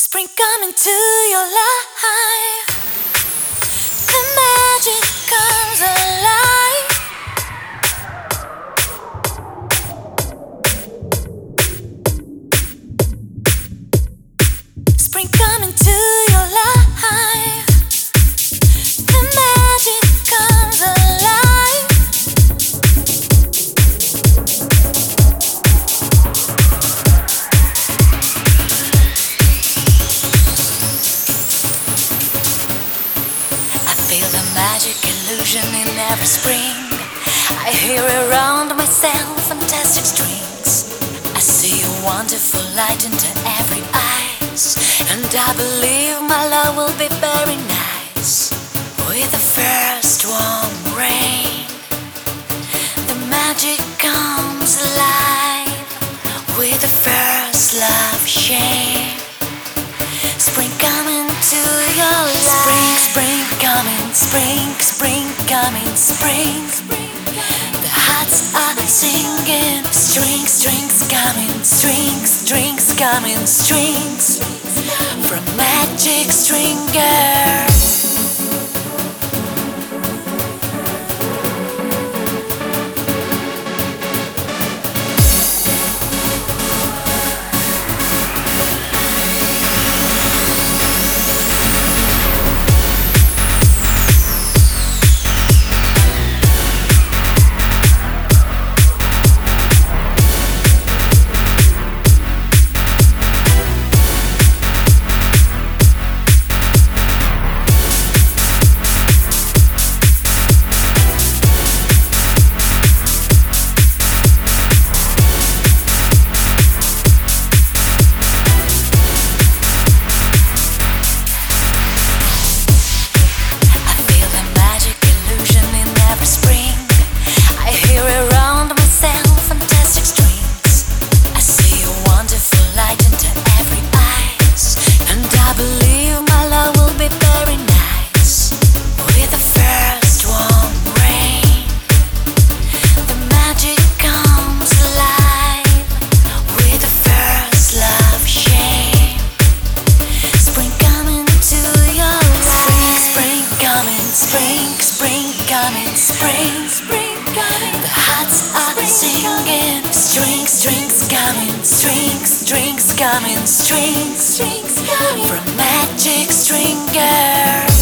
Spring coming to your life. The magic comes alive. Spring coming to your life. The magic comes alive. I feel the magic illusion in every spring. I hear around myself fantastic strings. I see a wonderful light into every eyes, and I believe my love will be very nice. With the first warm rain, the magic comes alive. With the first love shame, spring coming to your life. Spring coming, spring coming, spring. The hearts are singing. Strings coming, strings coming, strings from Magic Stringers. Spring coming. The hearts are singing. Strings coming. Strings coming. Strings from Magic Stringers.